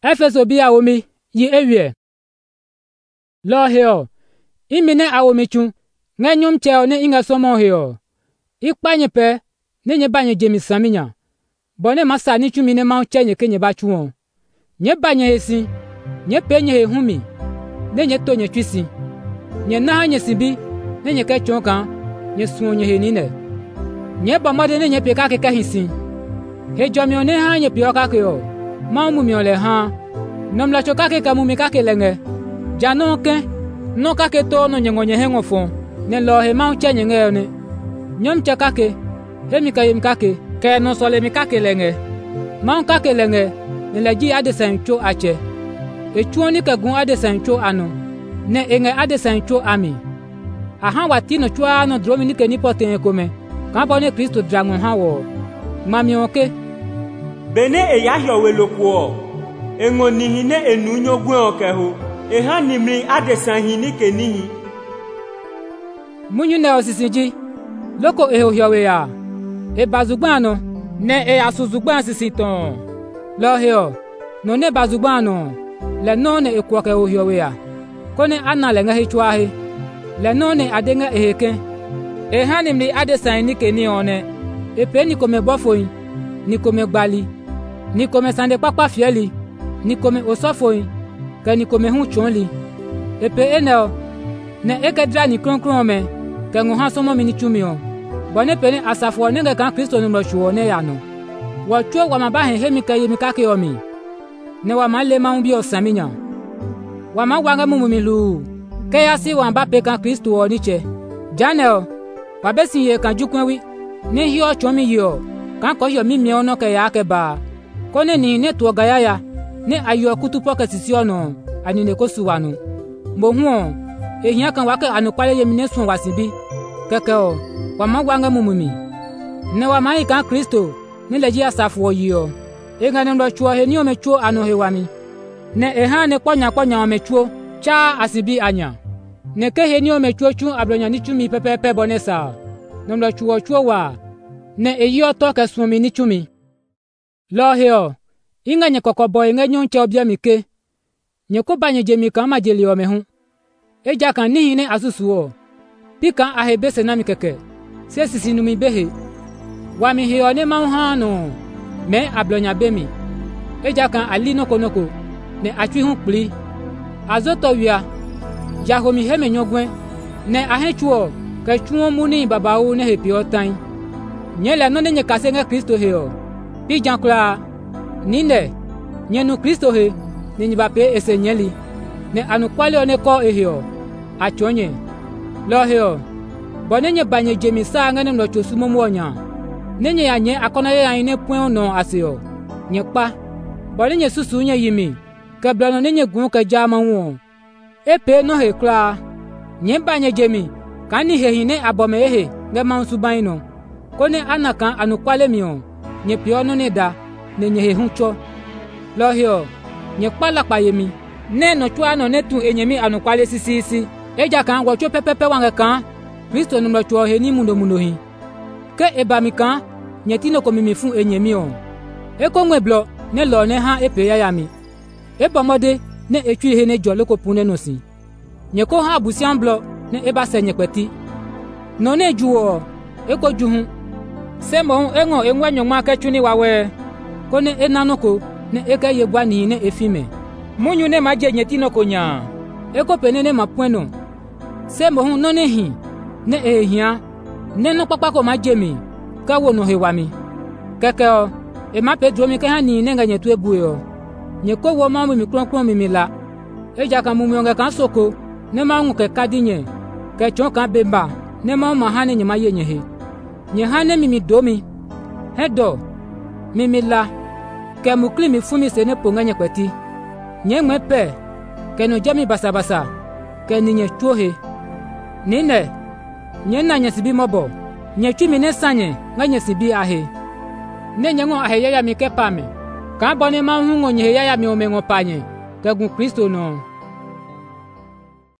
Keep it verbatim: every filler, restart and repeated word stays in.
Efeso bi awomi yi ewie. Lo heo. Imine awomi chu. Ngenyum cheo ne inga somo heo. Ikpanye pe ne nye banye jemi saminya. Bone masa ni chu mine ma chenye kenye ba chuon. Nye banye hesi. Nye penye he humi. Ne nye to nye twisi. Nye na nye sibi. Ne nye ke chonkan. Nye suon nye he nine. Nye bamade ne nye pe kake kahisi. He jomyo ne ha nye piyo kake yo. Ma umu miole ha. Nom la chokake ka mumi kake lenge. Jano ke. No kake to no nye ngonye he ngofon. Ne lo he ma chenye nge ne. Nyom cha kake. He mi kayem kake. Ke no sole mi kake lenge. Ma kake lenge. Ne la ji ade sancho ache. E chuoni ka gun ade sancho ano. Ne enge ade sancho ami. Aha wati no chua no dromi ni ke ni poten kome. Kan bone Kristo dragon ha wo. Mami oke. Bene e yahyo welokwo. Engo nihine enunyo gwen okeho. E ha nimri adesan hini ke nihi. Munyu ne osisiji. Loko e hohyowe ya. E bazugbano. Ne e asuzugban sisiton. Lo heo. No ne bazugbano. Le no ne e kwoke hohyowe ya. Kone ana le nga hichwa he. Le no ne adenga e heke. E ha nimri adesan hini ke ni one. E pe ni kome bofoin. Ni kome gbali. Ni kome sande papa fieli. Ni kome osofoin. Ke ni kome hun chonli. E pe eneo. Ne eke dra ni kron kron me. Ke ngu han somo mini chumio. Bone pe ni asafo nenge kan Kristo numro chuo ne yano. Wa chuo wa mabahe hemi ke yemi kake yomi. Ne wa male ma umbi osaminya. Wa ma wanga mumumilu. Ke yasi wa mba pe kan Kristo o niche. Janel. Wa besi ye kan jukwenwi. Ne hiyo chomi yo. Kan ko yo mi mi ono ke ya ke ba. Kone ni ne to gaya ya. Ne ayo kutu poke sisi ono. Ani ne ko suwanu. Mo huo. E hiya kan wake anu kwale yemi ne sun wasibi. Keke o. Wa ma wanga mumumi. Ne wa mai kan Kristo. Ne leji asafu yo. E ngane ndo chuo he ni o me chuo anu he wami. Ne e ha ne kwanya kwanya o me chuo. Cha asibi anya. Ne ke he ni o me chuo chu ablonya ni chumi pepepe bonesa. Nomdo chuo chuo wa. Ne e yo to ke sumi ni chumi. Lo heo. Inga nye kokobo inga nyonche obia mike. Nye kubanye jemi kama jeli ome hun. Eja kan nihi ne asusu o. Pika ahebese na mikeke. Se sisi numi behe. Wami heo ne mauhano. Me ablonya bemi. Eja kan ali noko noko. Ne achui hun pli. Azoto wia. Jahomi heme nyogwen. Ne ahechuo. Ke chuo muni babau ne hepi otain. Nyele no ne nye kase nge Kristo heo. Pi jankula. Ninde. Nyenu Kristo he. Ne nyibape ese nyeli. Ne anukwale one ko e heo. Achonye. Lo heo. Bone nye banye jemi sa ngene mlo chosumo mwonya. Ne nye ya nye akona ye ya ine pwen no aseo. Nye pa. Bone nye susu nye yimi. Ke blano ne nye gun ke jama won. Epe no he kla. Nye banye jemi. Kani he hine abome ehe. Nge mansu baino. Kone anakan anukwale mion. Nye piono ne da. Ne nye he huncho. Lo heo. Nye pa lakpa yemi. Ne no chua no ne tu enyemi anukwale sisi isi. Eja kan wacho pepepe wange kan. Kristo numro chuo he ni mundo mundo hi. Ke ebami kan. Nye tino komimi fun enyemi on. Eko mwe blo. Ne lo ne ha epe ya yami. Eba mode. Ne echu he ne jolo ko pune no si. Nye ko ha busian blo. Ne eba se nye kweti. No ne juo. Eko juhun. Se mo engo enwa nyoma ke chuni wawe. Kone enanoko. Ne eke yebwa ni ne efime. Munyu ne maje nyetino konya. Eko penene mapweno. Se mo no ne hi. Ne ehia. Ne no papako majemi. Ka wo no hewami. Keke o. E ma pedro mi ke hani ne nga nyetu ebu yo. Nyeko wo ma mu mi kron kron mi mi la. Eja kan mu mi onga kan soko. Ne ma ngu ke kadinye. Ke chon kan bemba. Ne ma ma hane nyema ye nyehe. Nye hane mi mi domi. Hedo. Mi mi la. Ke mukli mi fumi se ne ponga nye kweti. Nye mwepe. Ke no jemi basa basa. Ke ni nye chuohe. Nine. Nye na nye sibi mobo. Nye chumi ne sanye. Nga nye sibi ahe. Ne nye ngo ahe yaya mi ke pame. Ka bone ma hungo nye yaya mi ome ngo panye. Ke gun Kristo no.